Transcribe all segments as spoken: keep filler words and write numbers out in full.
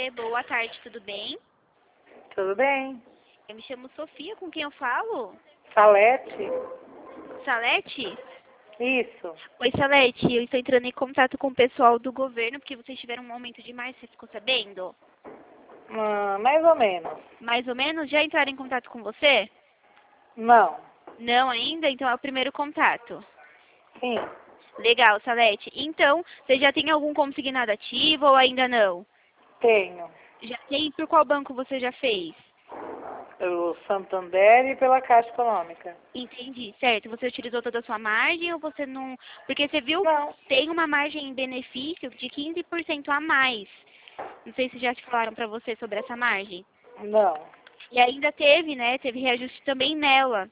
você? Boa tarde, tudo bem? Tudo bem. Eu me chamo Sofia, com quem eu falo? Salete? Salete? Isso. Oi, Salete, eu estou entrando em contato com o pessoal do governo porque vocês tiveram um aumento de mais, você ficou sabendo? Hum, mais ou menos. Mais ou menos? Já entraram em contato com você? Não. Não ainda? Então é o primeiro contato. Sim. Legal, Salete. Então, você já tem algum consignado ativo ou ainda não? Tenho. Já tem? Por qual banco você já fez? Pelo Santander e pela Caixa Econômica. Entendi, certo. Você utilizou toda a sua margem ou você não... Porque você viu, Não. tem uma margem em benefício de quinze por cento a mais. Não sei se já te falaram pra você sobre essa margem. Não. E ainda teve, né? Teve reajuste também nela.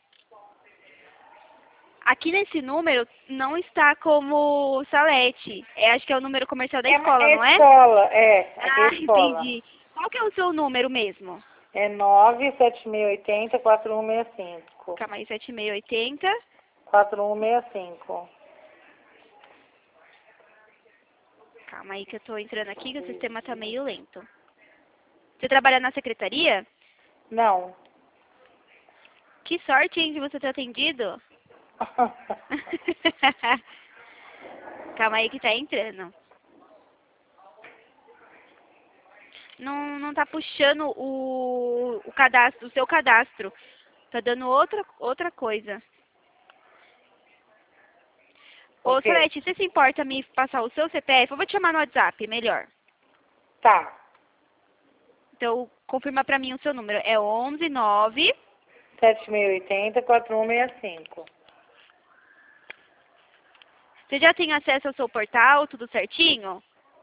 Aqui nesse número não está como Salete. É, acho que é o número comercial da É, escola, é não é? escola, é. Aqui é Ah, escola. entendi. Qual que é o seu número mesmo? É nove sete seis oito zero quatro um seis cinco. Calma aí, sete seis oito zero. quatro um seis cinco. Calma aí que eu tô entrando aqui que o sistema tá meio lento. Você trabalha na secretaria? Não. Que sorte, hein, de você ter atendido. Calma aí que tá entrando. Não, não tá puxando o, o cadastro, o seu cadastro. Tá dando outra, outra coisa. Ô, Ok. Salete, você se importa me passar o seu C P F? Eu vou te chamar no WhatsApp, melhor. Tá. Então, confirma pra mim o seu número. É onze nove... sete seis oito zero quatro um seis cinco. Você já tem acesso ao seu portal, tudo certinho?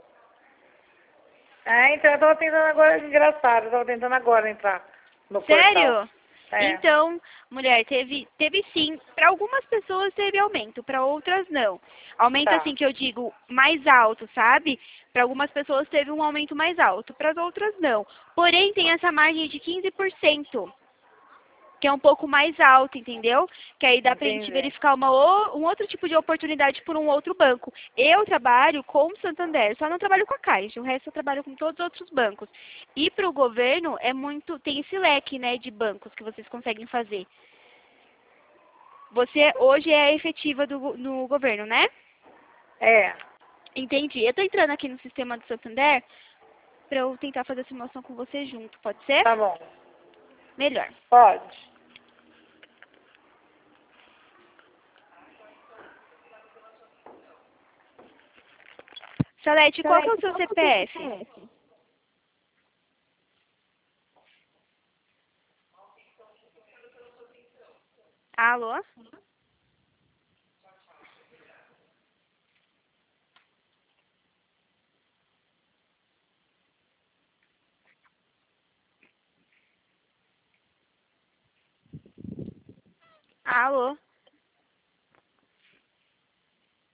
Ah, então eu tava tentando agora, engraçado, eu tava tentando agora entrar no portal. Sério? É. Então, mulher, teve, teve sim. Para algumas pessoas teve aumento, para outras não. Aumento Tá. assim que eu digo mais alto, sabe? Para algumas pessoas teve um aumento mais alto, para as outras não. Porém, tem essa margem de quinze por cento, que é um pouco mais alto, entendeu? Que aí dá pra gente Entendi. verificar uma, o- um outro tipo de oportunidade por um outro banco. Eu trabalho com o Santander, só não trabalho com a Caixa, o resto eu trabalho com todos os outros bancos. E para o governo é muito, tem esse leque, né, de bancos que vocês conseguem fazer. Você hoje é efetiva do, go- no governo, né? É. Entendi. Eu tô entrando aqui no sistema do Santander para eu tentar fazer a simulação com você junto, pode ser? Tá bom. Melhor. Pode. Salete, qual que é o seu C P F? Alô? Alô?